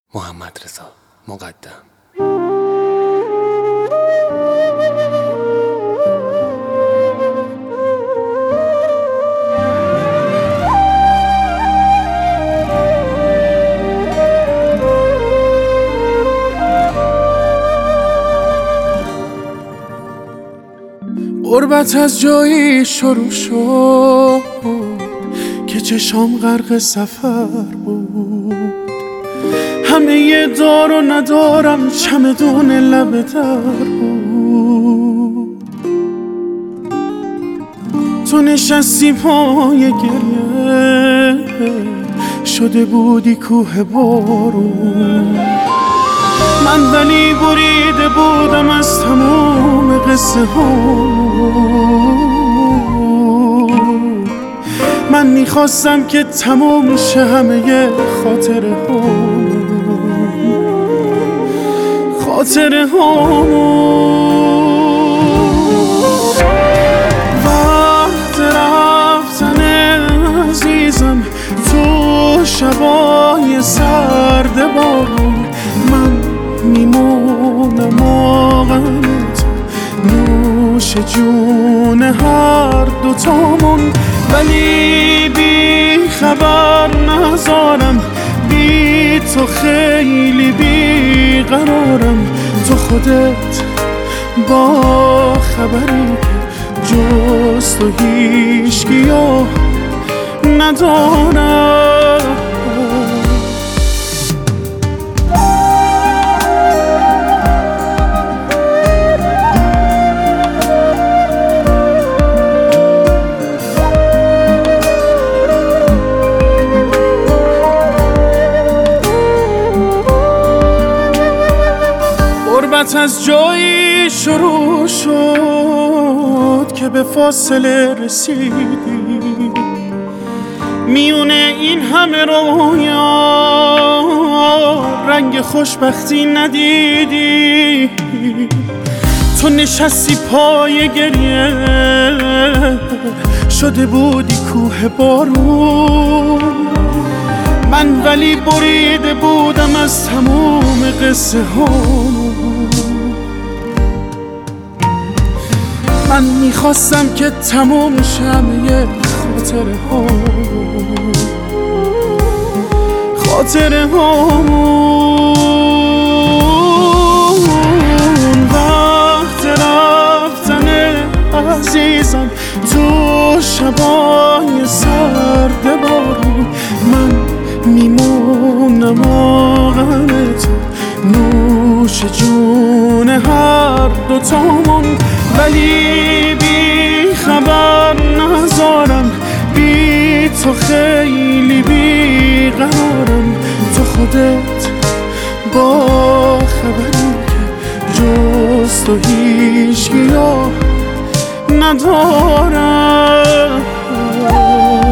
محمدرضا مقدم. غربت از جایی شروع شد که چشام غرق سفر بود. همه دار و ندارم چمدون لب در بود. تو نشستی پای گریه، شده بودی کوه بارون. من ولی بریده بودم از تمام قصه ها. من میخواستم که تمام شه همه خاطره ها. وقت رفتن عزیزم تو شبای سرد بارون، من میمونم آغم تو، نوش جون هر دوتامون. ولی بی خبر نذارم، بی تو خیلی بی قرارم. تو خودت با خبری که جز تو هیچکیو ندارم. غربت از جایی شروع شد که به فاصله رسیدی. میونه این همه رویا رنگ خوشبختی ندیدی. تو نشستی پای گریه، شده بودی کوه بارون. من ولی بریده بودم از تمام قصه ها. من میخواستم که تمام شمه خاطره هامون. وقت رفتن عزیزم تو شبای سرد بارون، من میمونم آغم تو، نوش جون هر دوتامون. ولی بی خبر نذارم، بی تو خیلی بی قرارم. تو خودت با خبری که جز تو هیچکیو ندارم.